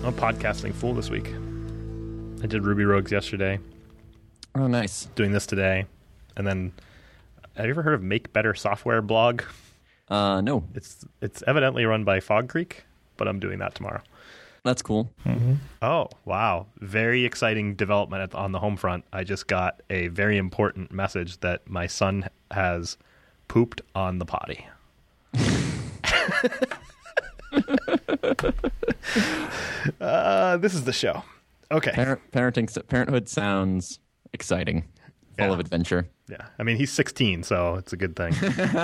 I'm a podcasting fool this week. I did Ruby Rogues yesterday. Oh, nice. Doing this today. And then, have you ever heard of Make Better Software blog? No. It's evidently run by Fog Creek, but I'm doing that tomorrow. That's cool. Mm-hmm. Oh, wow. Very exciting development on the home front. I just got a very important message that my son has pooped on the potty. This is the show. Okay. Parenthood sounds exciting, full of adventure. Yeah. I mean, he's 16, so it's a good thing.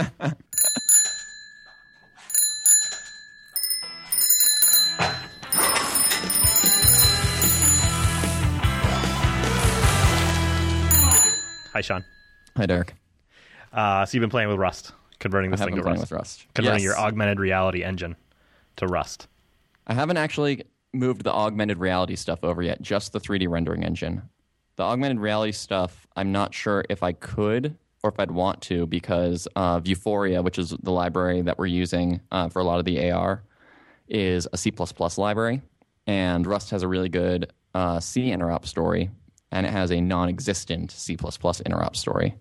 Hi, Sean. Hi, Derek. So you've been playing with Rust, converting this thing to Rust. Converting your augmented reality engine to Rust. I haven't actually moved the augmented reality stuff over yet, just the 3D rendering engine. The augmented reality stuff, I'm not sure if I could or if I'd want to, because Vuforia, which is the library that we're using for a lot of the AR, is a C++ library, and Rust has a really good C interop story, and it has a non-existent C++ interop story.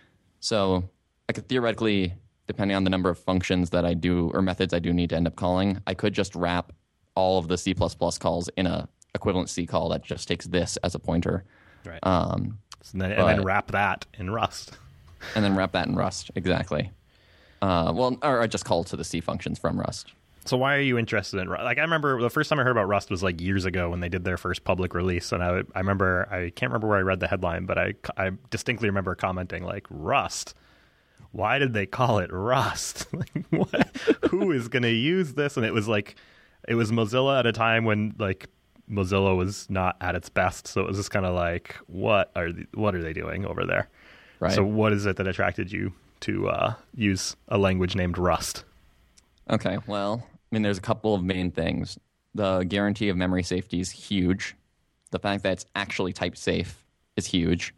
So I could theoretically, depending on the number of functions that I do or methods I do need to end up calling, I could just wrap all of the C++ calls in a equivalent C call that just takes this as a pointer. Right. And then wrap that in Rust. And then wrap that in Rust, exactly. Or I just call to the C functions from Rust. So why are you interested in Rust? Like, I remember the first time I heard about Rust was like years ago when they did their first public release, and I can't remember where I read the headline, but I distinctly remember commenting like, Rust. Why did they call it Rust? Like, what? Who is going to use this? And it was Mozilla at a time when like Mozilla was not at its best, so it was just kind of like, what are they doing over there? Right. So what is it that attracted you to use a language named Rust? Okay, well, I mean, there's a couple of main things. The guarantee of memory safety is huge. The fact that it's actually type safe is huge.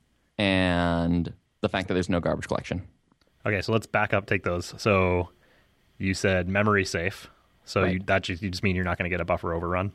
And the fact that there's no garbage collection. Okay, so let's back up, take those. So you said memory safe. So right. you just mean you're not going to get a buffer overrun?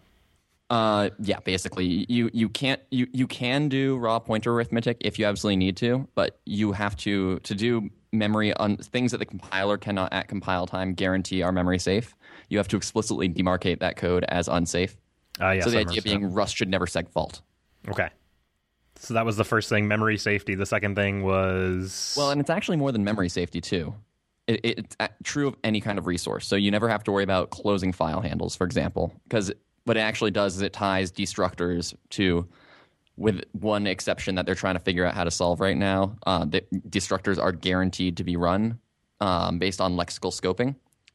Yeah, basically. You can do raw pointer arithmetic if you absolutely need to, but you have to do memory on things that the compiler cannot at compile time guarantee are memory safe. You have to explicitly demarcate that code as unsafe. Yes, so the idea being Rust should never segfault. Okay. So that was the first thing, memory safety. The second thing was... Well, and it's actually more than memory safety, too. It's true of any kind of resource. So you never have to worry about closing file handles, for example, because what it actually does is it ties destructors to, with one exception that they're trying to figure out how to solve right now, the destructors are guaranteed to be run based on lexical scoping.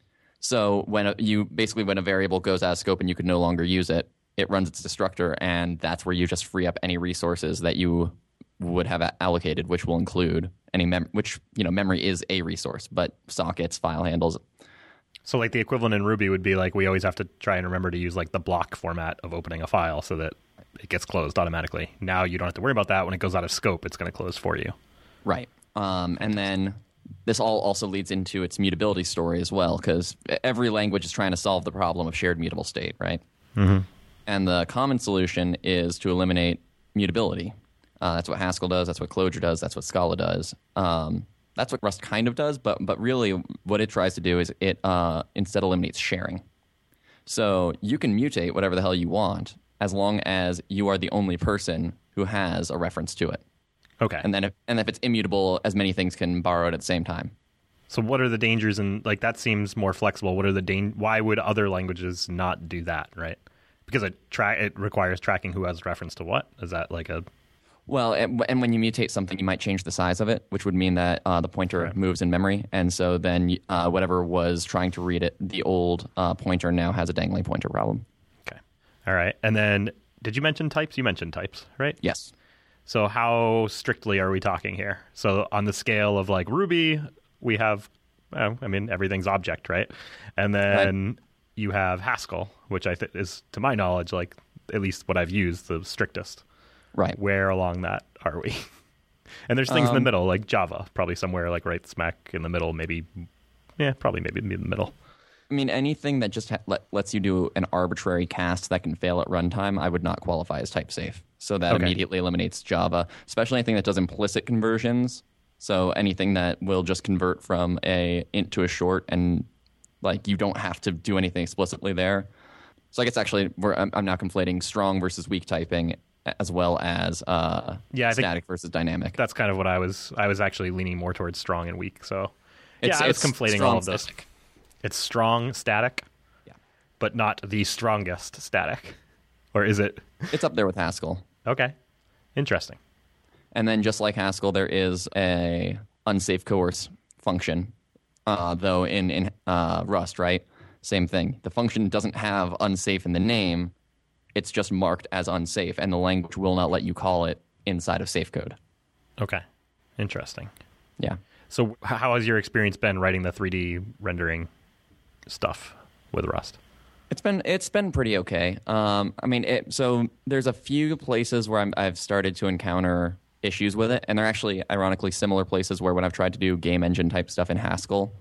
So when a variable goes out of scope and you can no longer use it, it runs its destructor, and that's where you just free up any resources that you would have allocated, which will include any memory is a resource, but sockets, file handles. So like the equivalent in Ruby would be like we always have to try and remember to use like the block format of opening a file so that it gets closed automatically. Now you don't have to worry about that. When it goes out of scope, it's going to close for you. Right. And then this all also leads into its mutability story as well, because every language is trying to solve the problem of shared mutable state, right? Mm-hmm. And the common solution is to eliminate mutability. That's what Haskell does. That's what Clojure does. That's what Scala does. That's what Rust kind of does, but really what it tries to do is it instead eliminates sharing. So you can mutate whatever the hell you want as long as you are the only person who has a reference to it. Okay. And then if it's immutable, as many things can borrow it at the same time. So what are the dangers in, like, that seems more flexible. What are why would other languages not do that, right? Because it requires tracking who has reference to what? Is that like a... Well, and when you mutate something, you might change the size of it, which would mean that the pointer moves in memory. And so then whatever was trying to read it, the old pointer now has a dangling pointer problem. Okay. All right. And then did you mention types? You mentioned types, right? Yes. So how strictly are we talking here? So on the scale of like Ruby, we have, everything's object, right? And then you have Haskell, which I think is, to my knowledge, like at least what I've used, the strictest. Right. Where along that are we? And there's things in the middle, like Java, probably somewhere like right smack in the middle, maybe in the middle. I mean, anything that just lets you do an arbitrary cast that can fail at runtime, I would not qualify as type safe. So that immediately eliminates Java, especially anything that does implicit conversions. So anything that will just convert from a int to a short, and like you don't have to do anything explicitly there. So I guess actually I'm now conflating strong versus weak typing, as well as static versus dynamic. That's kind of what I was actually leaning more towards strong and weak. So I was conflating all of this. Static. It's strong static, but not the strongest static. Or is it? It's up there with Haskell. Okay. Interesting. And then just like Haskell, there is a unsafe coerce function, though in Rust, right? Same thing. The function doesn't have unsafe in the name. It's just marked as unsafe, and the language will not let you call it inside of safe code. Okay. Interesting. Yeah. So how has your experience been writing the 3D rendering stuff with Rust? It's been pretty okay. I mean, so there's a few places where I've started to encounter issues with it, and they're actually ironically similar places where when I've tried to do game engine type stuff in Haskell,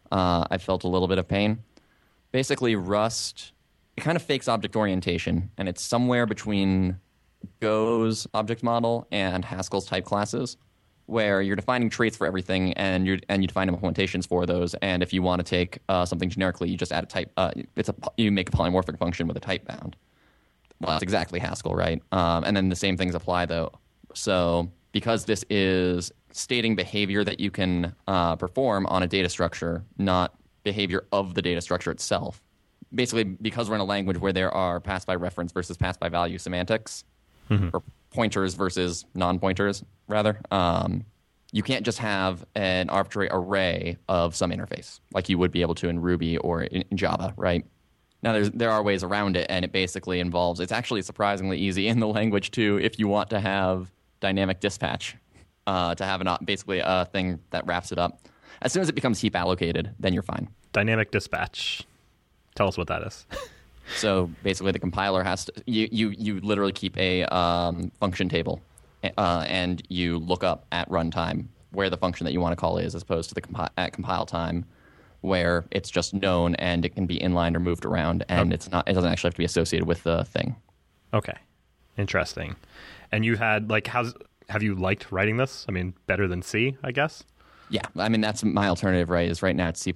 I felt a little bit of pain. Basically, Rust, it kind of fakes object orientation, and it's somewhere between Go's object model and Haskell's type classes, where you're defining traits for everything, and you define implementations for those. And if you want to take something generically, you just add a type. You make a polymorphic function with a type bound. Well, that's exactly Haskell, right? And then the same things apply though. So because this is stating behavior that you can perform on a data structure, not behavior of the data structure itself. Basically, because we're in a language where there are pass by reference versus pass by value semantics, or pointers versus non-pointers, rather, you can't just have an arbitrary array of some interface like you would be able to in Ruby or in Java, right? Now, there are ways around it, and it basically involves, it's actually surprisingly easy in the language, too, if you want to have dynamic dispatch, to have basically a thing that wraps it up. As soon as it becomes heap allocated, then you're fine. Dynamic dispatch. Tell us what that is. So basically, the compiler has to you literally keep a function table, and you look up at runtime where the function that you want to call is, as opposed to the at compile time, where it's just known and it can be inlined or moved around, and it doesn't actually have to be associated with the thing. Okay, interesting. And you had have you liked writing this? I mean, better than C, I guess. Yeah, I mean that's my alternative, right? Is right now it's C++,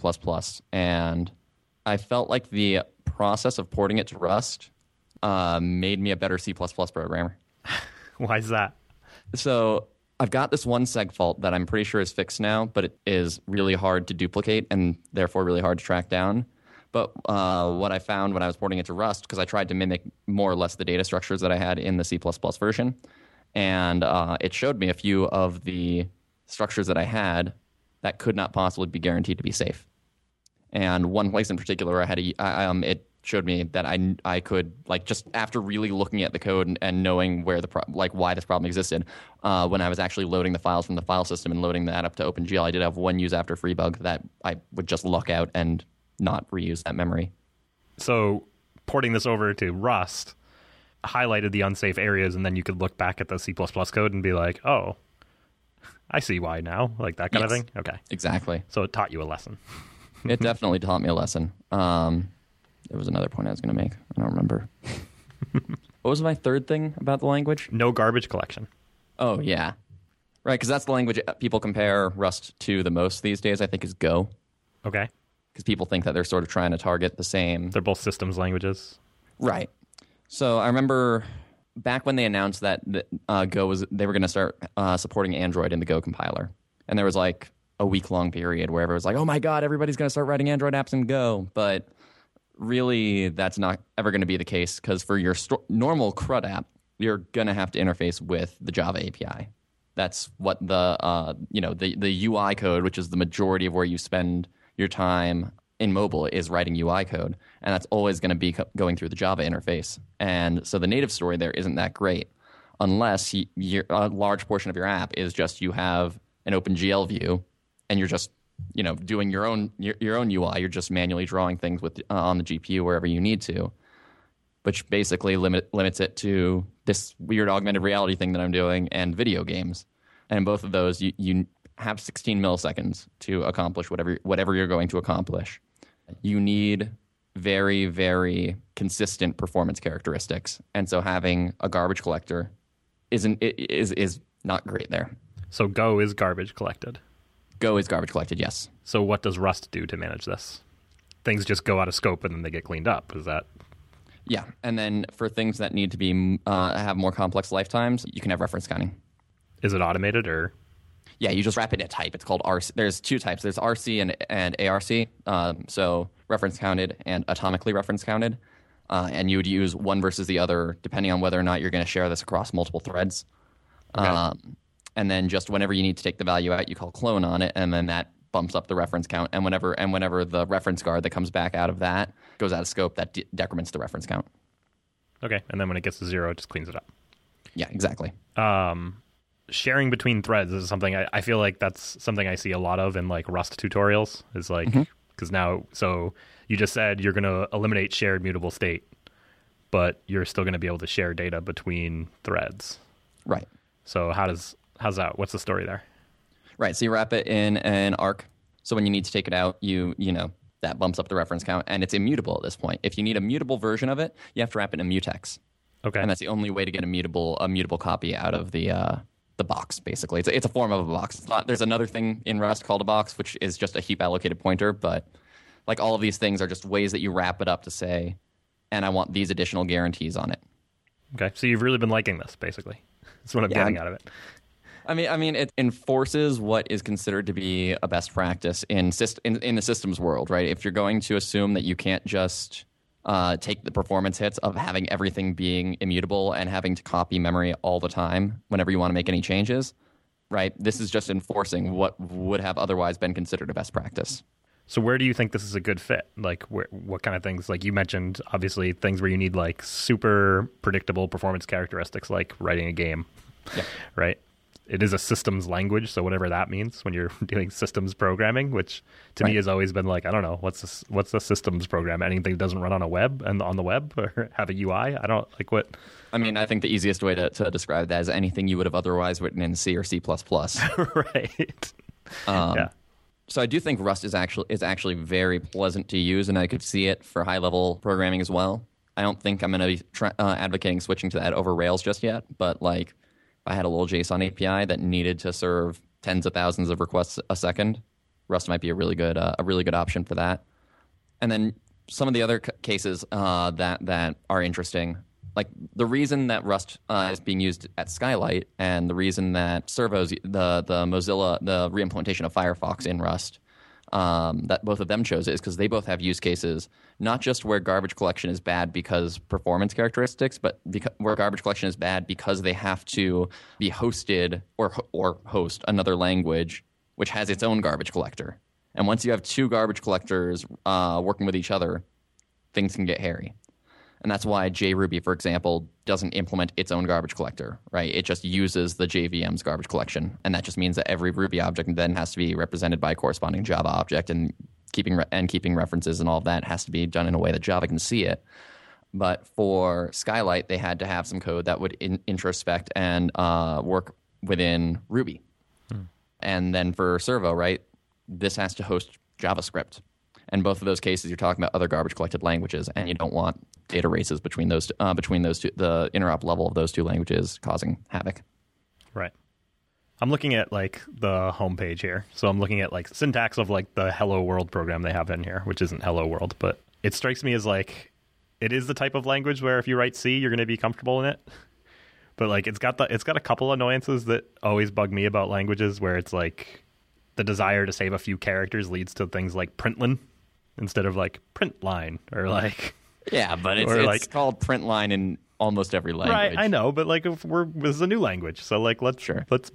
and I felt like the process of porting it to Rust made me a better C++ programmer. Why is that? So I've got this one seg fault that I'm pretty sure is fixed now, but it is really hard to duplicate and therefore really hard to track down. But what I found when I was porting it to Rust, because I tried to mimic more or less the data structures that I had in the C++ version, and it showed me a few of the structures that I had that could not possibly be guaranteed to be safe. And one place in particular, it showed me that I could, like, just after really looking at the code and knowing where why this problem existed, when I was actually loading the files from the file system and loading that up to OpenGL, I did have one use after free bug that I would just lock out and not reuse that memory. So porting this over to Rust highlighted the unsafe areas, and then you could look back at the C++ code and be like, oh, I see why now, like that kind of thing? Okay. Exactly. So it taught you a lesson. It definitely taught me a lesson. There was another point I was going to make. I don't remember. What was my third thing about the language? No garbage collection. Oh, yeah. Right, because that's the language people compare Rust to the most these days, I think, is Go. Okay. Because people think that they're sort of trying to target the same. They're both systems languages. Right. So I remember back when they announced that Go they were going to start supporting Android in the Go compiler. And there was like a week-long period where everyone was like, oh my God, everybody's going to start writing Android apps in Go. But really, that's not ever going to be the case, because for your normal CRUD app, you're going to have to interface with the Java API. That's what the UI code, which is the majority of where you spend your time in mobile, is writing UI code. And that's always going to be going through the Java interface. And so the native story there isn't that great, unless a large portion of your app is just you have an OpenGL view and you're just doing your own UI. You're just manually drawing things with on the GPU wherever you need to, which basically limits it to this weird augmented reality thing that I'm doing and video games. And in both of those, you have 16 milliseconds to accomplish whatever you're going to accomplish. you need very, very consistent performance characteristics. And so having a garbage collector is not great there. So Go is garbage collected. Go is garbage collected, yes. So what does Rust do to manage this? Things just go out of scope and then they get cleaned up. Is that? Yeah, and then for things that need to be have more complex lifetimes, you can have reference counting. Is it automated or? Yeah, you just wrap it in a type. It's called RC. There's two types. There's RC and ARC. So reference counted and atomically reference counted. And you would use one versus the other depending on whether or not you're going to share this across multiple threads. Okay. And then just whenever you need to take the value out, you call clone on it, and then that bumps up the reference count. And whenever the reference guard that comes back out of that goes out of scope, that decrements the reference count. Okay, and then when it gets to 0, it just cleans it up. Yeah, exactly. Sharing between threads is something I feel like that's something I see a lot of in like Rust tutorials. Is like because now, so you just said you're going to eliminate shared mutable state, but you're still going to be able to share data between threads. Right. So how's that? What's the story there? Right. So you wrap it in an arc. So when you need to take it out, you know that bumps up the reference count, and it's immutable at this point. If you need a mutable version of it, you have to wrap it in a mutex. Okay. And that's the only way to get a mutable copy out of the box. Basically, it's a form of a box. It's not, there's another thing in Rust called a box, which is just a heap allocated pointer. But like all of these things are just ways that you wrap it up to say, and I want these additional guarantees on it. Okay. So you've really been liking this, basically. That's what I'm getting out of it. I mean, it enforces what is considered to be a best practice in the systems world, right? If you're going to assume that you can't just take the performance hits of having everything being immutable and having to copy memory all the time whenever you want to make any changes, right? This is just enforcing what would have otherwise been considered a best practice. So where do you think this is a good fit? Like, what kind of things? Like you mentioned, obviously, things where you need like super predictable performance characteristics, like writing a game, right? It is a systems language, so whatever that means when you're doing systems programming, which to me has always been like, I don't know, what's a systems program? Anything that doesn't run on a web and on the web or have a UI? I don't like what. I mean, I think the easiest way to describe that is anything you would have otherwise written in C or C++. Right. Yeah. So I do think Rust is actually very pleasant to use, and I could see it for high-level programming as well. I don't think I'm going to be advocating switching to that over Rails just yet, but like if I had a little JSON API that needed to serve tens of thousands of requests a second, Rust might be a really good option for that. And then some of the other cases that are interesting, like the reason that Rust is being used at Skylight and the reason that Servo's the Mozilla, the reimplementation of Firefox in Rust, that both of them chose it is because they both have use cases, not just where garbage collection is bad because performance characteristics, but where garbage collection is bad because they have to be hosted or host another language which has its own garbage collector. And once you have two garbage collectors working with each other, things can get hairy. And that's why JRuby, for example, doesn't implement its own garbage collector, right? It just uses the JVM's garbage collection. And that just means that every Ruby object then has to be represented by a corresponding Java object, and keeping references and all of that has to be done in a way that Java can see it. But for Skylight, they had to have some code that would introspect and work within Ruby. And then for Servo, right, this has to host JavaScript. And both of those cases, you're talking about other garbage collected languages, and you don't want data races between those two, the interop level of those two languages causing havoc. Right. I'm looking at like the homepage here, so I'm looking at like syntax of like the Hello World program they have in here, which isn't Hello World, but it strikes me as like it is the type of language where if you write C, you're going to be comfortable in it. But like it's got a couple annoyances that always bug me about languages, where it's like the desire to save a few characters leads to things like println instead of like print line or like but it's called print line in almost every language. Right, I know, but like if this is a new language, so like let's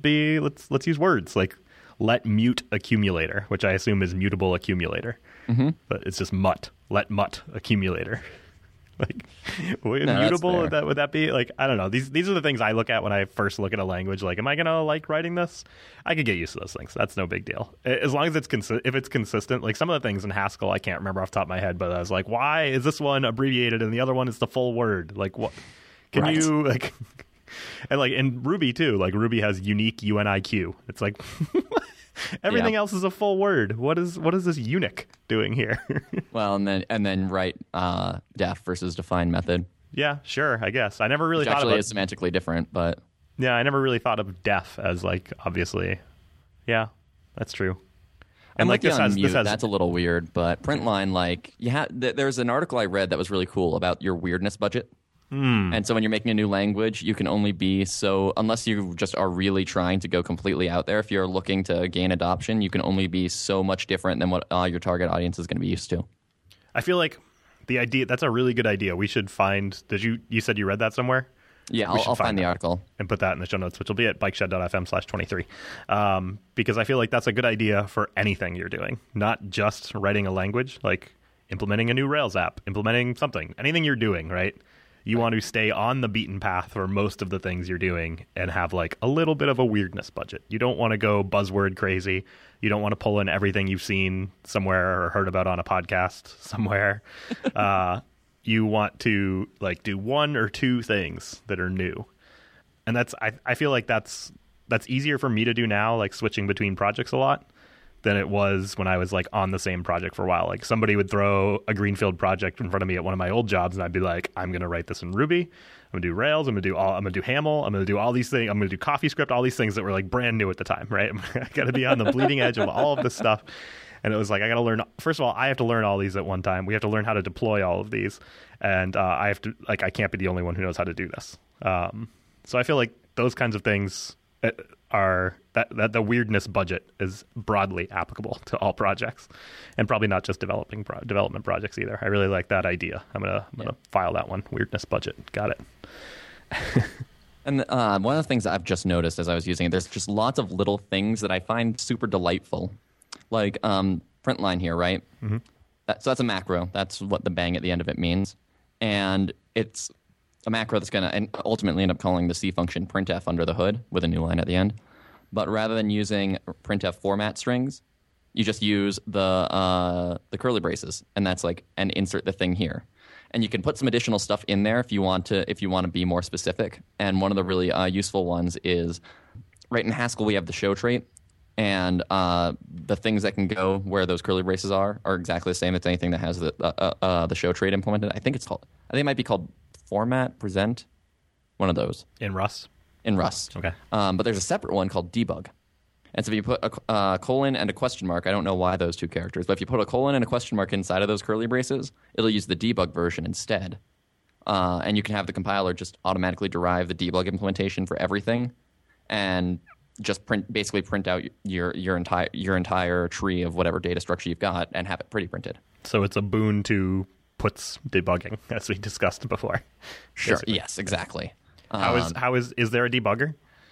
use words like let mute accumulator, which I assume is mutable accumulator, but it's just let mut accumulator. Like mutable would that be like, I don't know, these are the things I look at when I first look at a language. Like, am I gonna like writing this? I could get used to those things. That's no big deal as long as it's if it's consistent. Like some of the things in Haskell I can't remember off the top of my head, but I was like, why is this one abbreviated and the other one is the full word? Like what can you like? And like in Ruby too, like Ruby has unique UNIQ. It's like Everything Yeah. else is a full word. What is this eunuch doing here? Well, and then write def versus define method, Yeah, sure, I guess. I never really which thought actually about is semantically different, but Yeah, I never really thought of def as like obviously. Yeah, that's true. And I'm like with you on mute. this has That's a little weird, but print line, like there's an article I read that was really cool about your weirdness budget. And so when you're making a new language, you can only be so, unless you just are really trying to go completely out there, if you're looking to gain adoption, you can only be so much different than what your target audience is going to be used to. I feel like the idea that's a really good idea. We should find. You said you read that somewhere? Yeah, We should I'll find the that article. and put that in the show notes, which will be at bikeshed.fm/23. Because I feel like that's a good idea for anything you're doing, not just writing a language, like implementing a new Rails app, implementing something, anything you're doing, right? You want to stay on the beaten path for most of the things you're doing and have like a little bit of a weirdness budget. You don't want to go buzzword crazy. You don't want to pull in everything you've seen somewhere or heard about on a podcast somewhere. You want to like do one or two things that are new. And that's I feel like that's easier for me to do now, like switching between projects a lot, than it was when I was like on the same project for a while. Like somebody would throw a greenfield project in front of me at one of my old jobs, and I'd be like, I'm going to write this in Ruby. I'm going to do Rails. I'm going to do Haml. I'm going to do all these things. I'm going to do CoffeeScript, all these things that were like brand new at the time, right? I got to be on the bleeding edge of all of this stuff. And it was like, I got to learn, first of all, I have to learn all these at one time. We have to learn how to deploy all of these. And I have to, like, I can't be the only one who knows how to do this. So I feel like those kinds of things are that the weirdness budget is broadly applicable to all projects, and probably not just development projects either. I really like that idea. I'm gonna file that one. Weirdness budget. Got it. And one of the things that I've just noticed as I was using it, there's just lots of little things that I find super delightful. Like print line here, right? Mm-hmm. So that's a macro. That's what the bang at the end of it means. And it's a macro that's going to ultimately end up calling the C function printf under the hood with a new line at the end. But rather than using printf format strings, you just use the curly braces, and that's like, and insert the thing here. And you can put some additional stuff in there if you want to be more specific. And one of the really useful ones is, right in Haskell we have the show trait, and the things that can go where those curly braces are exactly the same as anything that has the show trait implemented. I think it might be called format present, one of those In Rust? in Rust. Okay. But there's a separate one called debug. And so if you put a colon and a question mark, I don't know why those two characters, but if you put a colon and a question mark inside of those curly braces, it'll use the debug version instead. And you can have the compiler just automatically derive the debug implementation for everything, and just basically print out your entire tree of whatever data structure you've got and have it pretty printed. So it's a boon to puts debugging, as we discussed before. Sure. Basically. Yes. Exactly. Is there a debugger?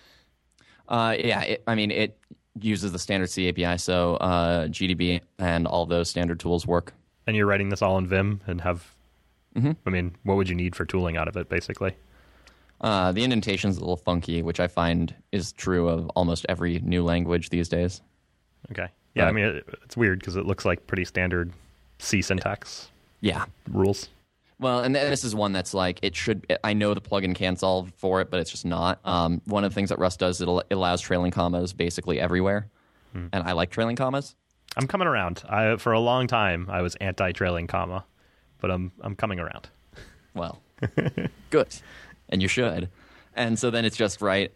Yeah. It uses the standard C API, so GDB and all those standard tools work. And you're writing this all in Vim and have. Mm-hmm. I mean, what would you need for tooling out of it, basically? The indentation's a little funky, which I find is true of almost every new language these days. Okay. Yeah, I mean, it's weird because it looks like pretty standard C syntax Yeah. rules. Well, and this is one that's like, I know the plugin can solve for it, but it's just not. One of the things that Rust does, it allows trailing commas basically everywhere. And I like trailing commas. I'm coming around. For a long time, I was anti-trailing comma, but I'm coming around. Well, good. And you should. And so then it's just right.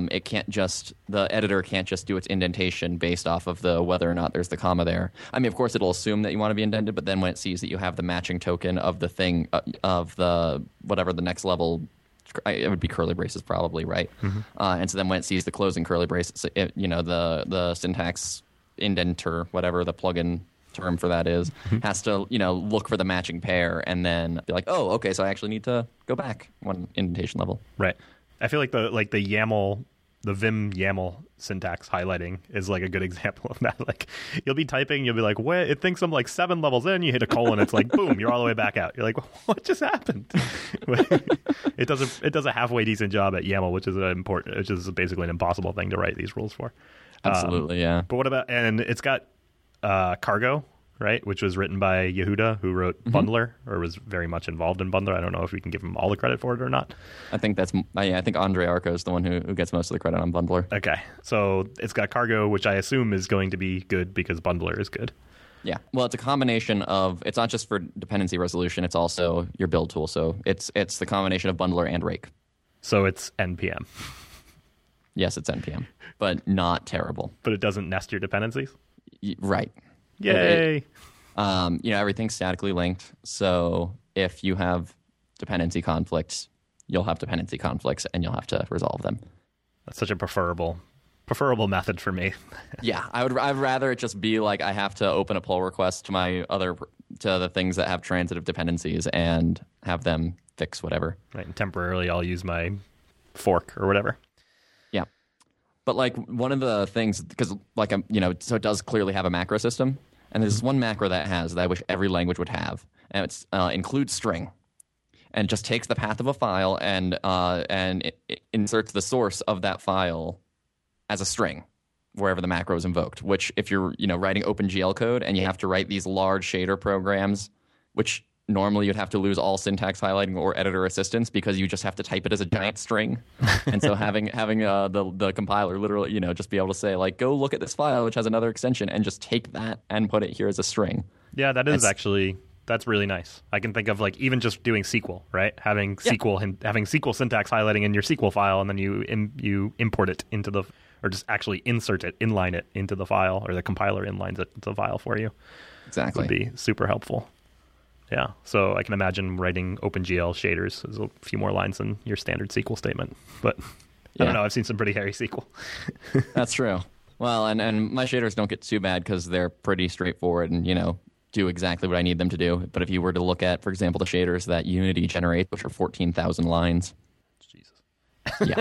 The editor can't just do its indentation based off of whether or not there's the comma there. I mean, of course, it'll assume that you want to be indented, but then when it sees that you have the matching token of the thing, of the whatever the next level, it would be curly braces probably, right? Mm-hmm. And so then when it sees the closing curly braces, the syntax indenter, whatever the plugin term for that is, has to look for the matching pair and then be like, oh, okay, so I actually need to go back one indentation level. Right. I feel like the YAML, the Vim YAML syntax highlighting is like a good example of that. Like you'll be typing, you'll be like, "What?" It thinks I'm like 7 levels in. You hit a colon, it's like, boom, you're all the way back out. You're like, what just happened? It does a halfway decent job at YAML, which is basically an impossible thing to write these rules for. Absolutely, yeah. But what about, and it's got cargo, right? Which was written by Yehuda, who wrote Bundler, or was very much involved in Bundler. I don't know if we can give him all the credit for it or not. I think I think Andre Arco is the one who gets most of the credit on Bundler. Okay, so it's got cargo, which I assume is going to be good because Bundler is good. Yeah, well, it's a combination of, it's not just for dependency resolution, it's also your build tool. So it's the combination of Bundler and Rake. So it's NPM. Yes, it's NPM, but not terrible. But it doesn't nest your dependencies? Right. Yay! Everything's statically linked. So if you have dependency conflicts, you'll have dependency conflicts, and you'll have to resolve them. That's such a preferable method for me. Yeah, I'd rather it just be like I have to open a pull request to the things that have transitive dependencies and have them fix whatever. Right, and temporarily I'll use my fork or whatever. Yeah, but like one of the things, because like so it does clearly have a macro system, and there's one macro that it has that I wish every language would have, and it's include string, and it just takes the path of a file and it inserts the source of that file as a string wherever the macro is invoked, which if you're writing OpenGL code and you have to write these large shader programs, which normally you'd have to lose all syntax highlighting or editor assistance because you just have to type it as a giant string. And so having the compiler literally, just be able to say like, go look at this file, which has another extension, and just take that and put it here as a string. Yeah, that's really nice. I can think of like even just doing SQL, right? Having SQL syntax highlighting in your SQL file, and then you import it into or just actually insert it, inline it into the file, or the compiler inlines it into the file for you. Exactly. Would be super helpful. Yeah, so I can imagine writing OpenGL shaders is a few more lines than your standard SQL statement. But I don't know, I've seen some pretty hairy SQL. That's true. Well, and my shaders don't get too bad because they're pretty straightforward and, do exactly what I need them to do. But if you were to look at, for example, the shaders that Unity generates, which are 14,000 lines. Jesus. Yeah.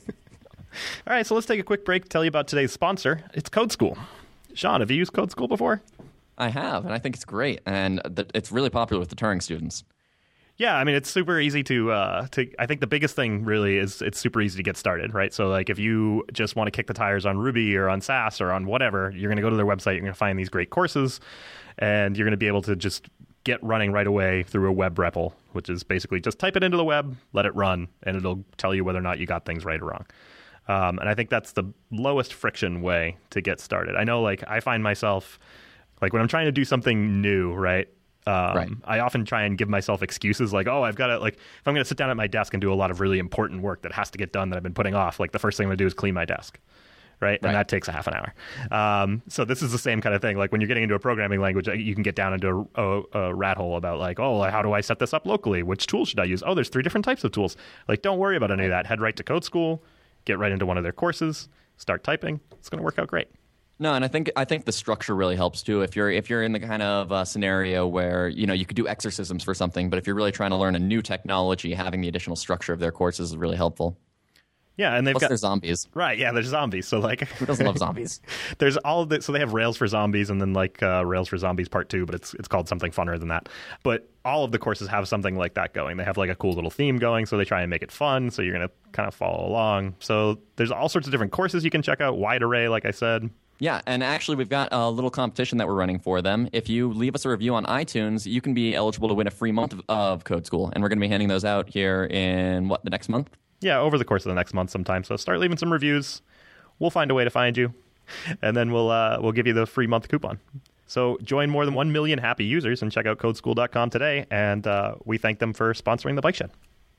All right, so let's take a quick break to tell you about today's sponsor. It's Code School. Sean, have you used Code School before? I have, and I think it's great, and it's really popular with the Turing students. Yeah, I mean, it's super easy to I think the biggest thing really is it's super easy to get started, right? So like if you just want to kick the tires on Ruby or on Sass or on whatever, you're going to go to their website, you're going to find these great courses, and you're going to be able to just get running right away through a web REPL, which is basically just type it into the web, let it run, and it'll tell you whether or not you got things right or wrong. And I think that's the lowest friction way to get started. I know, like, I find myself, like, when I'm trying to do something new, right? I often try and give myself excuses like, oh, I've got to, like, if I'm going to sit down at my desk and do a lot of really important work that has to get done that I've been putting off, like, the first thing I'm going to do is clean my desk. Right? And that takes a half an hour. So this is the same kind of thing. Like when you're getting into a programming language, you can get down into a rat hole about like, oh, how do I set this up locally? Which tool should I use? Oh, there's 3 different types of tools. Like, don't worry about any of that. Head right to Code School, get right into one of their courses, start typing. It's going to work out great. No, and I think the structure really helps too. If you're in the kind of scenario where you could do exorcisms for something, but if you're really trying to learn a new technology, having the additional structure of their courses is really helpful. Yeah, and they're zombies. Right, yeah, they're zombies. So like who doesn't love zombies? There's all of it. So they have Rails for Zombies and then like Rails for Zombies Part 2, but it's called something funner than that. But all of the courses have something like that going. They have like a cool little theme going, so they try and make it fun, so you're going to kind of follow along. So there's all sorts of different courses you can check out, wide array, like I said. Yeah, and actually we've got a little competition that we're running for them. If you leave us a review on iTunes, you can be eligible to win a free month of Code School, and we're going to be handing those out here in, the next month? Yeah, over the course of the next month sometime. So start leaving some reviews. We'll find a way to find you, and then we'll give you the free month coupon. So join more than 1 million happy users and check out codeschool.com today, and we thank them for sponsoring the Bike Shed.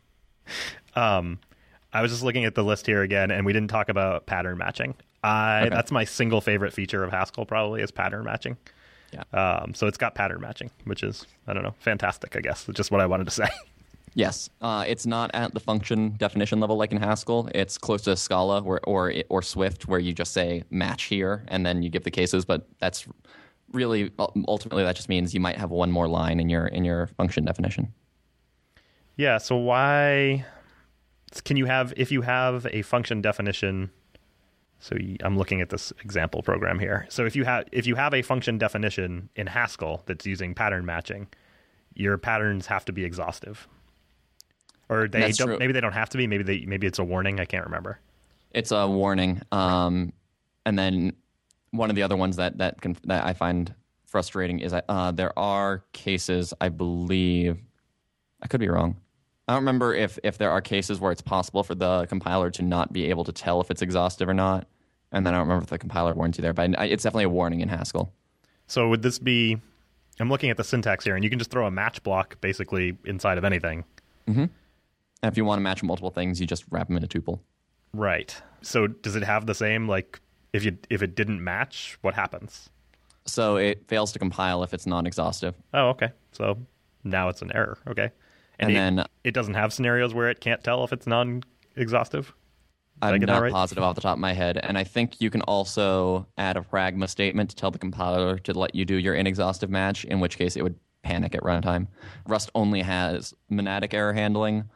I was just looking at the list here again, and we didn't talk about pattern matching. Okay. That's my single favorite feature of Haskell, probably, is pattern matching. Yeah. So it's got pattern matching, which is, I don't know, fantastic, I guess. It's just what I wanted to say. Yes, it's not at the function definition level like in Haskell. It's close to Scala or Swift, where you just say match here and then you give the cases. But that's really ultimately that just means you might have one more line in your function definition. Yeah. So why can you have, if you have a function definition? So I'm looking at this example program here. So if you have a function definition in Haskell that's using pattern matching, your patterns have to be exhaustive. Or they don't. True. Maybe they don't have to be. Maybe it's a warning. I can't remember. It's a warning. And then one of the other ones that I find frustrating is there are cases, I believe, I could be wrong. I don't remember if there are cases where it's possible for the compiler to not be able to tell if it's exhaustive or not. And then I don't remember if the compiler warns you there, but it's definitely a warning in Haskell. So would this be, I'm looking at the syntax here, and you can just throw a match block basically inside of anything. Mm-hmm. And if you want to match multiple things, you just wrap them in a tuple. Right. So does it have the same, like, if it didn't match, what happens? So it fails to compile if it's non-exhaustive. Oh, okay. So now it's an error. Okay. And then it doesn't have scenarios where it can't tell if it's non-exhaustive? I'm not positive off the top of my head. And I think you can also add a pragma statement to tell the compiler to let you do your inexhaustive match, in which case it would panic at runtime. Rust only has monadic error handling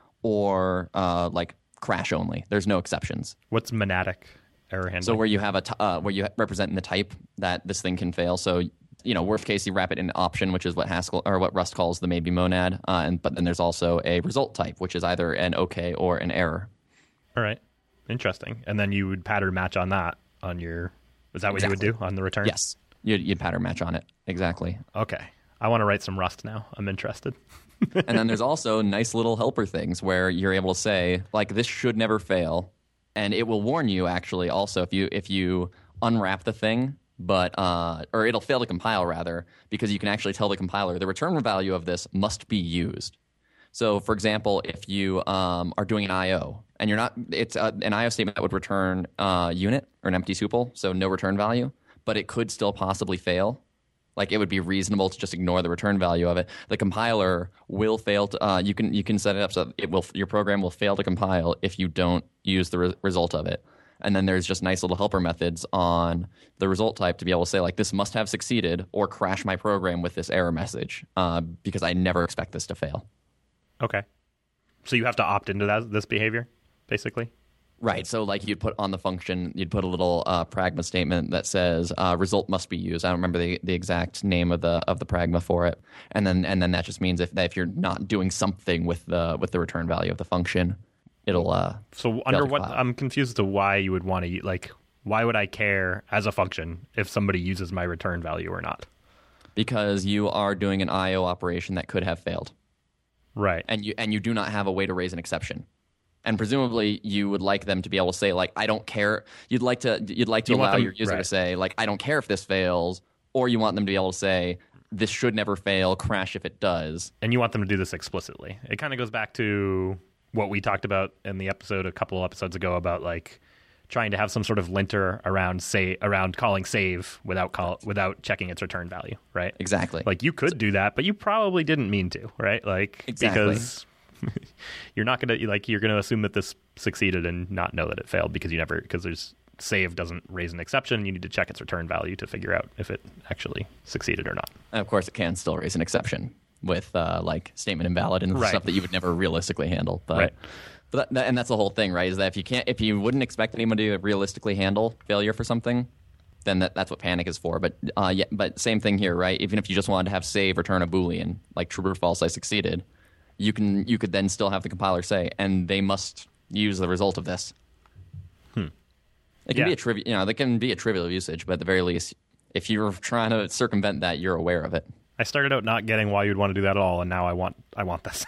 or like crash only. There's no exceptions. What's monadic error handling? So where you have where you represent in the type that this thing can fail. So worst case, you wrap it in option, which is what Haskell or what Rust calls the maybe monad. But then there's also a result type, which is either an OK or an error. All right. Interesting. And then you would pattern match on that on your. Is that what you would do on the return? Yes. You'd pattern match on it. Exactly. Okay. I want to write some Rust now. I'm interested. And then there's also nice little helper things where you're able to say, like, this should never fail. And it will warn you, actually, also, if you unwrap the thing, but or it'll fail to compile, rather, because you can actually tell the compiler the return value of this must be used. So, for example, if you are doing an I/O, and it's an I/O statement that would return unit or an empty tuple, so no return value, but it could still possibly fail. Like, it would be reasonable to just ignore the return value of it. The compiler will fail to. You can set it up so your program will fail to compile if you don't use the result of it. And then there's just nice little helper methods on the result type to be able to say, like, this must have succeeded or crash my program with this error message because I never expect this to fail. Okay. So you have to opt into this behavior, basically? Right. So, like, you'd put on the function, you'd put a little pragma statement that says result must be used. I don't remember the exact name of the pragma for it. And then that just means if you're not doing something with the return value of the function, it'll So under what, I'm confused as to why you would want to, like, why would I care as a function if somebody uses my return value or not? Because you are doing an I/O operation that could have failed. Right. And you do not have a way to raise an exception. And presumably you would like them to be able to say, like, I don't care. You'd like to allow your user to say, like, I don't care if this fails, or you want them to be able to say, this should never fail, crash if it does. And you want them to do this explicitly. It kind of goes back to what we talked about in the episode a couple episodes ago about, like, trying to have some sort of linter around calling save without checking its return value, right? Exactly. Like, you could do that, but you probably didn't mean to, right? Like, exactly. Because you're not going to, like, you're going to assume that this succeeded and not know that it failed because there's save doesn't raise an exception. You need to check its return value to figure out if it actually succeeded or not. And of course, it can still raise an exception with like statement invalid and stuff that you would never realistically handle. But, right. But and that's the whole thing, right? Is that if you wouldn't expect anybody to realistically handle failure for something, then that's what panic is for. But but same thing here, right? Even if you just wanted to have save return a Boolean, like true or false, I succeeded. You could then still have the compiler say, and they must use the result of this. It can be a trivial, that can be a trivial usage, but at the very least, if you're trying to circumvent that, you're aware of it. I started out not getting why you'd want to do that at all, and now I want this.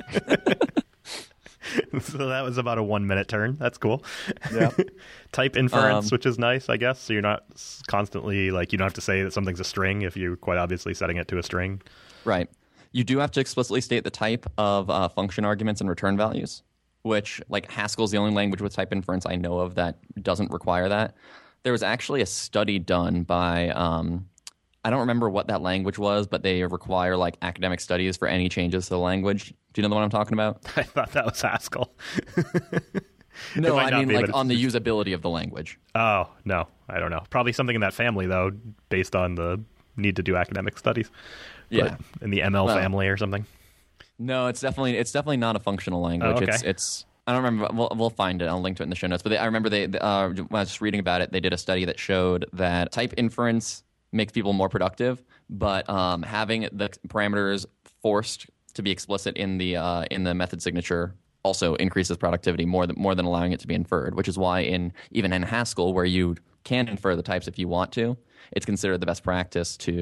So that was about a 1 minute turn. That's cool. Yeah. Type inference, which is nice, I guess. So you're not constantly, like, you don't have to say that something's a string if you're quite obviously setting it to a string. Right. You do have to explicitly state the type of function arguments and return values, which, like, Haskell's the only language with type inference I know of that doesn't require that. There was actually a study done by, I don't remember what that language was, but they require, like, academic studies for any changes to the language. Do you know the one I'm talking about? I thought that was Haskell. No, I mean, like, on the usability of the language. Oh, no, I don't know. Probably something in that family, though, based on the need to do academic studies. Yeah. But in the ML family or something. No, it's definitely not a functional language. Oh, okay. It's I don't remember. We'll find it. I'll link to it in the show notes. But I remember when I was just reading about it, they did a study that showed that type inference makes people more productive, but having the parameters forced to be explicit in the method signature also increases productivity more than allowing it to be inferred. Which is why even in Haskell, where you can infer the types if you want to, it's considered the best practice to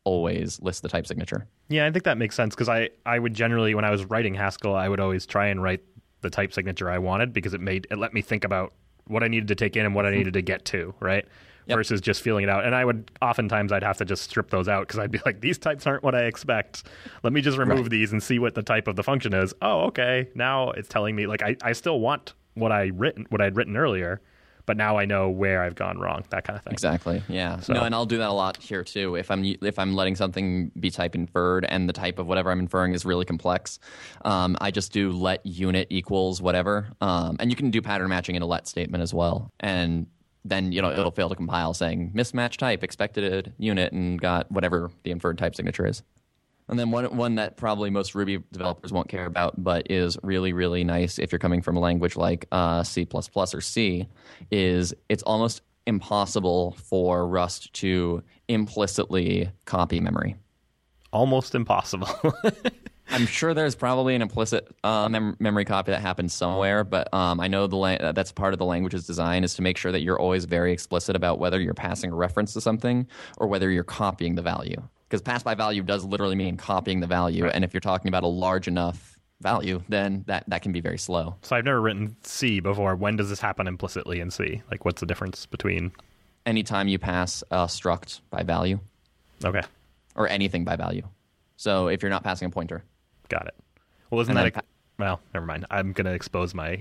always list the type signature. Yeah, I think that makes sense because I would generally, when I was writing Haskell, I would always try and write the type signature I wanted because it let me think about what I needed to take in and what I needed to get to, right? Yep. Versus just feeling it out. And oftentimes I'd have to just strip those out because I'd be like, these types aren't what I expect. Let me just remove these and see what the type of the function is. Oh, okay. Now it's telling me, like, I still want what I'd written earlier, but now I know where I've gone wrong, that kind of thing. Exactly. Yeah. So. No, and I'll do that a lot here too. If I'm letting something be type inferred and the type of whatever I'm inferring is really complex, I just do let unit equals whatever. And you can do pattern matching in a let statement as well. And then it'll fail to compile saying mismatch type, expected unit, and got whatever the inferred type signature is. And then one that probably most Ruby developers won't care about, but is really, really nice if you're coming from a language like C++ or C, is it's almost impossible for Rust to implicitly copy memory. Almost impossible. I'm sure there's probably an implicit memory copy that happens somewhere, but I know that's part of the language's design is to make sure that you're always very explicit about whether you're passing a reference to something or whether you're copying the value. Because pass by value does literally mean copying the value, right. And if you're talking about a large enough value, then that can be very slow. So I've never written C before. When does this happen implicitly in C? Like, what's the difference between? Anytime you pass a struct by value. Okay. Or anything by value. So if you're not passing a pointer. Got it. Well, isn't that well, never mind. I'm going to expose my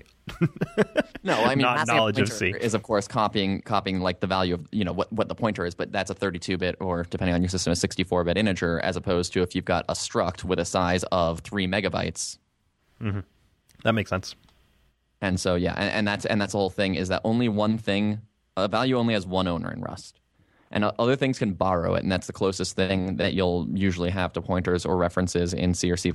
no, I mean, not knowledge of C. Is of course copying like the value of what the pointer is, but that's a 32-bit or depending on your system a 64-bit integer, as opposed to if you've got a struct with a size of 3 megabytes. Mm-hmm. That makes sense. And so yeah, and that's the whole thing is that only one thing, a value only has one owner in Rust. And other things can borrow it, and that's the closest thing that you'll usually have to pointers or references in C or C++.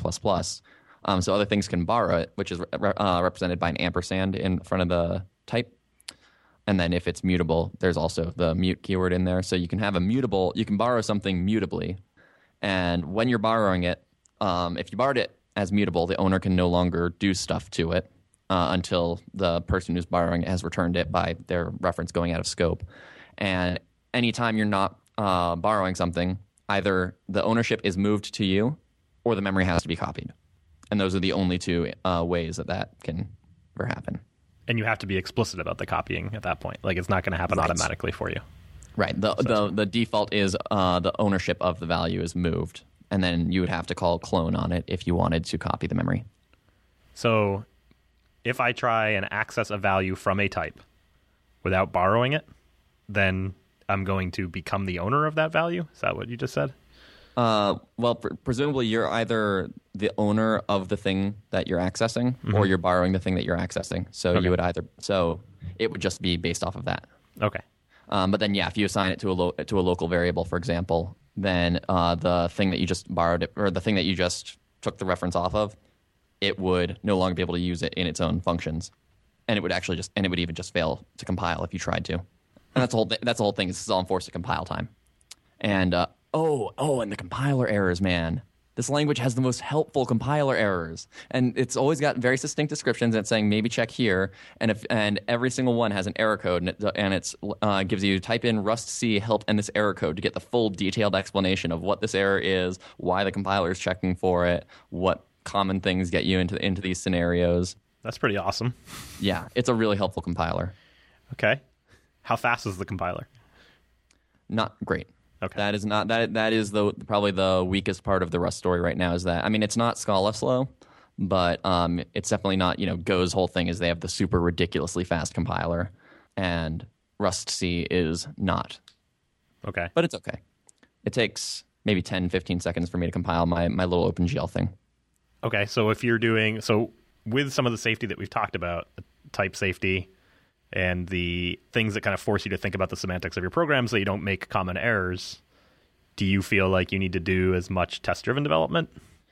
So other things can borrow it, which is represented by an ampersand in front of the type. And then if it's mutable, there's also the mute keyword in there. So you can have you can borrow something mutably. And when you're borrowing it, if you borrowed it as mutable, the owner can no longer do stuff to it until the person who's borrowing it has returned it by their reference going out of scope. And anytime you're not borrowing something, either the ownership is moved to you or the memory has to be copied. And those are the only two ways that can ever happen. And you have to be explicit about the copying at that point. Like, it's not going to happen automatically for you. Right. The default is the ownership of the value is moved. And then you would have to call clone on it if you wanted to copy the memory. So if I try and access a value from a type without borrowing it, then I'm going to become the owner of that value? Is that what you just said? Well, presumably you're either the owner of the thing that you're accessing, or you're borrowing the thing that you're accessing. So you would it would just be based off of that. Okay. But then, yeah, if you assign it to a local variable, for example, then the thing that you just borrowed it, or the thing that you just took the reference off of, it would no longer be able to use it in its own functions, and it would even just fail to compile if you tried to. And that's the whole thing. This is all enforced at compile time. And and the compiler errors, man. This language has the most helpful compiler errors, and it's always got very succinct descriptions. And it's saying maybe check here, and every single one has an error code, and it's gives you type in Rust C help and this error code to get the full detailed explanation of what this error is, why the compiler is checking for it, what common things get you into these scenarios. That's pretty awesome. Yeah, it's a really helpful compiler. Okay. How fast is the compiler? Not great. Okay. That is not that is probably the weakest part of the Rust story right now. Is that, I mean, it's not Scala slow, but it's definitely not. Go's whole thing is they have the super ridiculously fast compiler, and Rust C is not. Okay. But it's okay. It takes maybe 10, 15 seconds for me to compile my little OpenGL thing. Okay, so if you're doing with some of the safety that we've talked about, type safety, and the things that kind of force you to think about the semantics of your program so you don't make common errors, do you feel like you need to do as much test-driven development?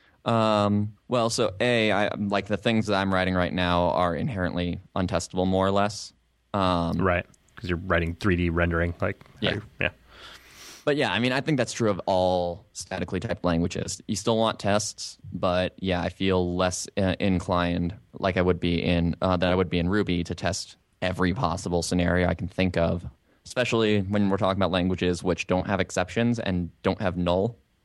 Well, so I like the things that I'm writing right now are inherently untestable, more or less. Right, because you're writing 3D rendering. Yeah. But yeah, I mean, I think that's true of all statically typed languages. You still want tests, but yeah, I feel less inclined, like I would be in Ruby, to test every possible scenario I can think of, especially when we're talking about languages which don't have exceptions and don't have null.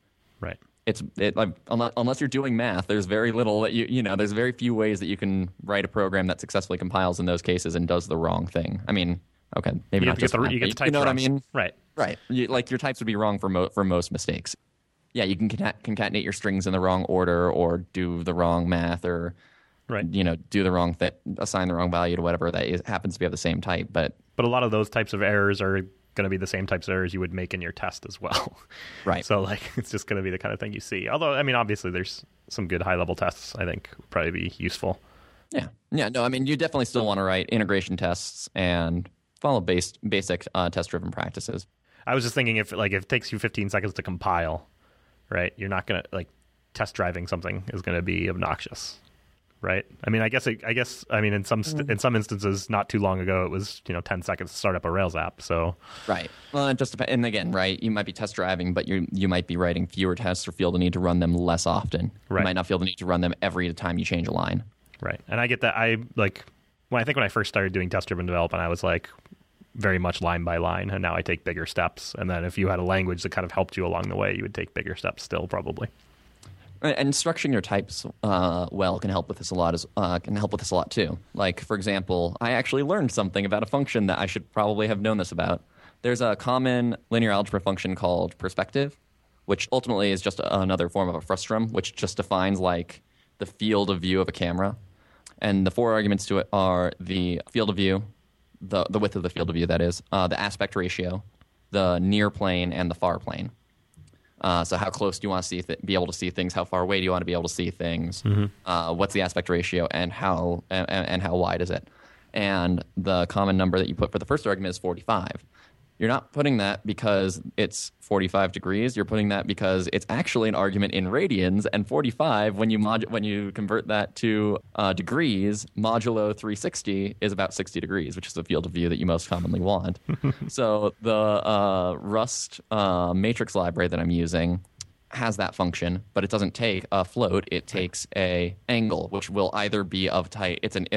Right. Like, unless you're doing math, there's very little that there's very few ways that you can write a program that successfully compiles in those cases and does the wrong thing. I mean, okay, maybe not just you get the type. You know what I mean? Right. Right. Like your types would be wrong for most mistakes. Yeah, you can concatenate your strings in the wrong order, or do the wrong math, or right. Do the wrong thing, assign the wrong value to whatever happens to be of the same type. But a lot of those types of errors are going to be the same types of errors you would make in your test as well. Right. So like it's just going to be the kind of thing you see. Although, I mean, obviously there's some good high-level tests I think would probably be useful. Yeah. Yeah, no, I mean, you definitely still want to write integration tests and follow basic test-driven practices. I was just thinking if it takes you 15 seconds to compile, right? You're not going to test driving something is going to be obnoxious. Right. I mean, in some instances, not too long ago, it was 10 seconds to start up a Rails app. So right. Well, it just depends. And again, right, you might be test driving, but you might be writing fewer tests or feel the need to run them less often. Right. You might not feel the need to run them every time you change a line. Right. And I get that. When I first started doing test driven development, I was like very much line by line, and now I take bigger steps. And then if you had a language that kind of helped you along the way, you would take bigger steps still, probably. And structuring your types can help with this a lot too. Like, for example, I actually learned something about a function that I should probably have known this about. There's a common linear algebra function called perspective, which ultimately is just another form of a frustum, which just defines like the field of view of a camera. And the 4 arguments to it are the field of view, the width of the field of view, that is, the aspect ratio, the near plane, and the far plane. So how close do you want to be able to see things? How far away do you want to be able to see things? Mm-hmm. What's the aspect ratio, and how wide is it? And the common number that you put for the first argument is 45. You're not putting that because it's 45 degrees. You're putting that because it's actually an argument in radians, and 45, when you convert that to degrees, modulo 360 is about 60 degrees, which is the field of view that you most commonly want. So the Rust matrix library that I'm using has that function, but it doesn't take a float. It takes a angle, which will either be of type. It's a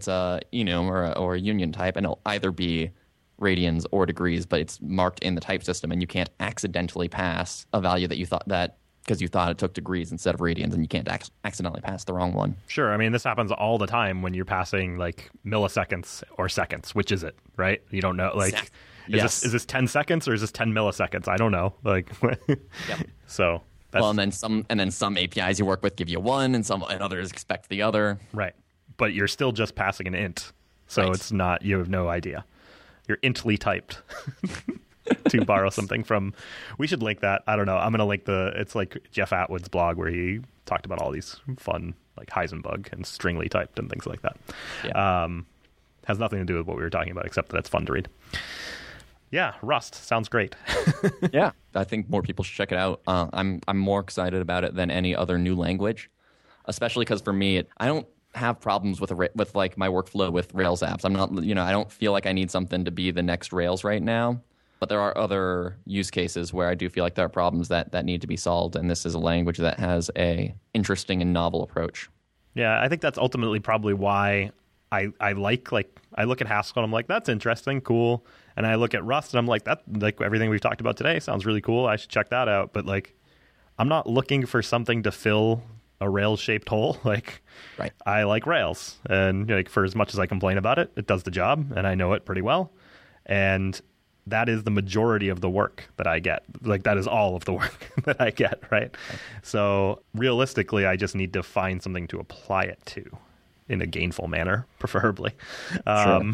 enum or a union type, and it'll either be radians or degrees, but it's marked in the type system, and you can't accidentally pass a value that you thought that because you thought it took degrees instead of radians, and you can't accidentally pass the wrong one. Sure. I mean, this happens all the time when you're passing like milliseconds or seconds. Which is it, right? You don't know. Like, is this 10 seconds or is this 10 milliseconds? I don't know. Like, yep. So that's... Well, and then some APIs you work with give you one, and others expect the other. Right. But you're still just passing an int, so right. It's not. You have no idea. You're intly typed. To borrow something from, we should link that. I don't know. I'm going to link it's like Jeff Atwood's blog where he talked about all these fun, like Heisenbug and stringly typed and things like that. Yeah. Has nothing to do with what we were talking about, except that it's fun to read. Yeah, Rust sounds great. Yeah, I think more people should check it out. I'm more excited about it than any other new language, especially because for me, I don't have problems with like my workflow with Rails apps. I'm not, I don't feel like I need something to be the next Rails right now. But there are other use cases where I do feel like there are problems that need to be solved, and this is a language that has a interesting and novel approach. Yeah, I think that's ultimately probably why I like I look at Haskell and I'm like, that's interesting, cool. And I look at Rust and I'm like, that, like everything we've talked about today sounds really cool. I should check that out. But like, I'm not looking for something to fill a Rails shaped hole. Like, right. I like Rails, and like for as much as I complain about it, it does the job, and I know it pretty well. And that is the majority of the work that I get. Like, that is all of the work that I get, right? So realistically, I just need to find something to apply it to in a gainful manner, preferably. Sure.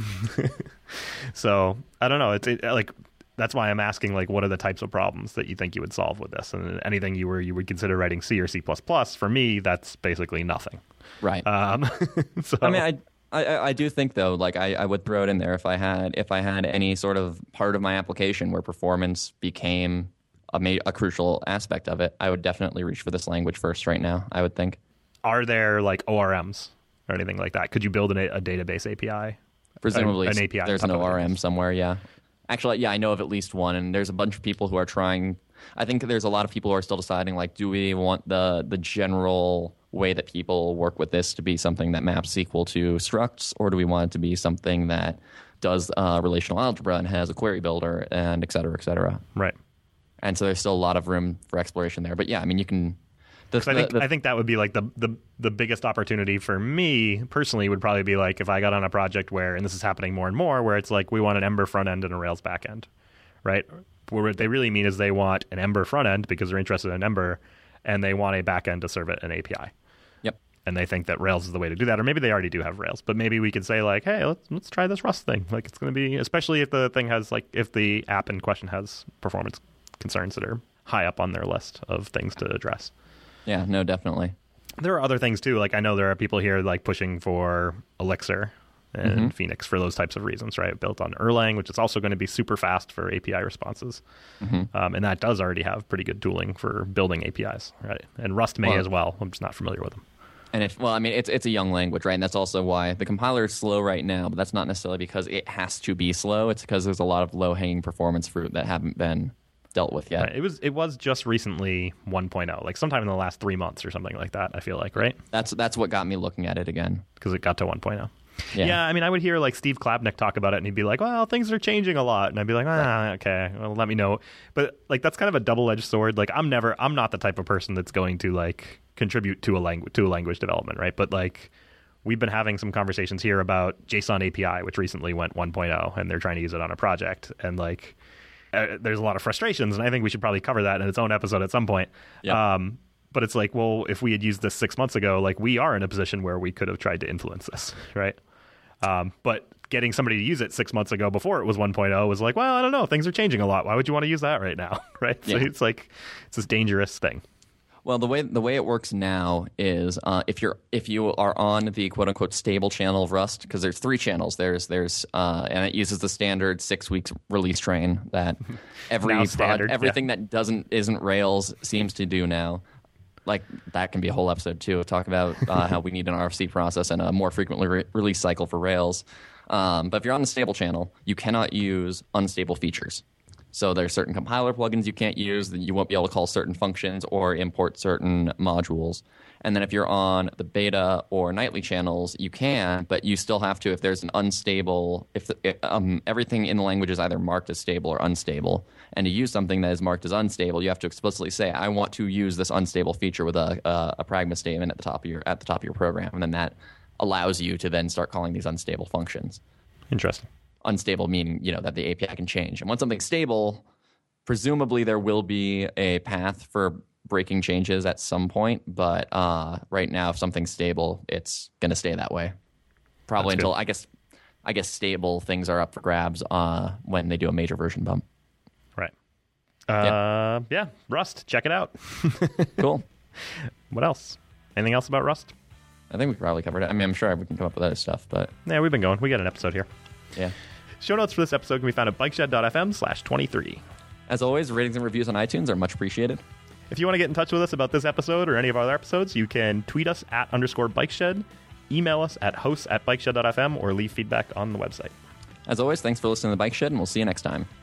So I don't know. It's like, that's why I'm asking, like, what are the types of problems that you think you would solve with this? And anything you would consider writing C or C++, for me, that's basically nothing. Right. So I mean, I do think, though, like I would throw it in there if I had any sort of part of my application where performance became a crucial aspect of it, I would definitely reach for this language first right now, I would think. Are there like ORMs or anything like that? Could you build a database API? Presumably, an API. There's an ORM somewhere, yeah. Actually, yeah, I know of at least one, and there's a bunch of people who are trying. I think there's a lot of people who are still deciding, like, do we want the general way that people work with this to be something that maps SQL to structs, or do we want it to be something that does relational algebra and has a query builder and et cetera, et cetera? Right. And so there's still a lot of room for exploration there. But yeah, I mean, you can. I think that would be like the biggest opportunity for me personally would probably be like if I got on a project where, and this is happening more and more, where it's like we want an Ember front end and a Rails back end, right? Where what they really mean is they want an Ember front end because they're interested in Ember, and they want a back end to serve it an API. Yep. And they think that Rails is the way to do that, or maybe they already do have Rails, but maybe we could say like, hey, let's try this Rust thing. Like it's going to be, especially if the thing has like if the app in question has performance concerns that are high up on their list of things to address. Yeah, no, definitely. There are other things too. Like I know there are people here like pushing for Elixir and Phoenix for those types of reasons, right? Built on Erlang, which is also going to be super fast for API responses. And that does already have pretty good tooling for building APIs, right? And Rust may as well. I'm just not familiar with them. And it's a young language, right? And that's also why the compiler is slow right now, but that's not necessarily because it has to be slow. It's because there's a lot of low-hanging performance fruit that haven't been dealt with yet. Right. It was just recently 1.0, like sometime in the last 3 months or something like that, I feel like, right? That's what got me looking at it again. Because it got to 1.0. Yeah, I mean, I would hear like Steve Klabnik talk about it, and he'd be like, well, things are changing a lot. And I'd be like, okay, well, let me know. But like, that's kind of a double-edged sword. Like, I'm not the type of person that's going to like contribute to a language development, right? But like, we've been having some conversations here about JSON API, which recently went 1.0, and they're trying to use it on a project. And like, there's a lot of frustrations, and I think we should probably cover that in its own episode at some point. Yep. But it's like, well, if we had used this 6 months ago, like we are in a position where we could have tried to influence this, right? But getting somebody to use it 6 months ago before it was 1.0 was like, well, I don't know, things are changing a lot. Why would you want to use that right now, right? Yeah. So it's like it's this dangerous thing. Well, the way it works now is if you are on the quote unquote stable channel of Rust, because there's 3 channels. There's and it uses the standard 6 weeks release train that everything that isn't Rails seems to do now. Like that can be a whole episode too. Talk about how we need an RFC process and a more frequently release cycle for Rails. But if you're on the stable channel, you cannot use unstable features. So there's certain compiler plugins you can't use, that you won't be able to call certain functions or import certain modules. And then if you're on the beta or nightly channels, you can, but you still have to, if there's an unstable, if everything in the language is either marked as stable or unstable, and to use something that is marked as unstable, you have to explicitly say, I want to use this unstable feature with a pragma statement at the top of your program. And then that allows you to then start calling these unstable functions. Interesting. Unstable meaning, that the API can change. And once something's stable, presumably there will be a path for breaking changes at some point. But right now, if something's stable, it's going to stay that way. Probably until, I guess stable things are up for grabs when they do a major version bump. Right. Yeah, Rust. Check it out. Cool. What else? Anything else about Rust? I think we probably covered it. I mean, I'm sure we can come up with other stuff, but... Yeah, we've been going. We got an episode here. Yeah. Show notes for this episode can be found at bikeshed.fm/23. As always, ratings and reviews on iTunes are much appreciated. If you want to get in touch with us about this episode or any of our other episodes, you can tweet us at _bikeshed, email us at hosts@bikeshed.fm, or leave feedback on the website. As always, thanks for listening to The Bike Shed, and we'll see you next time.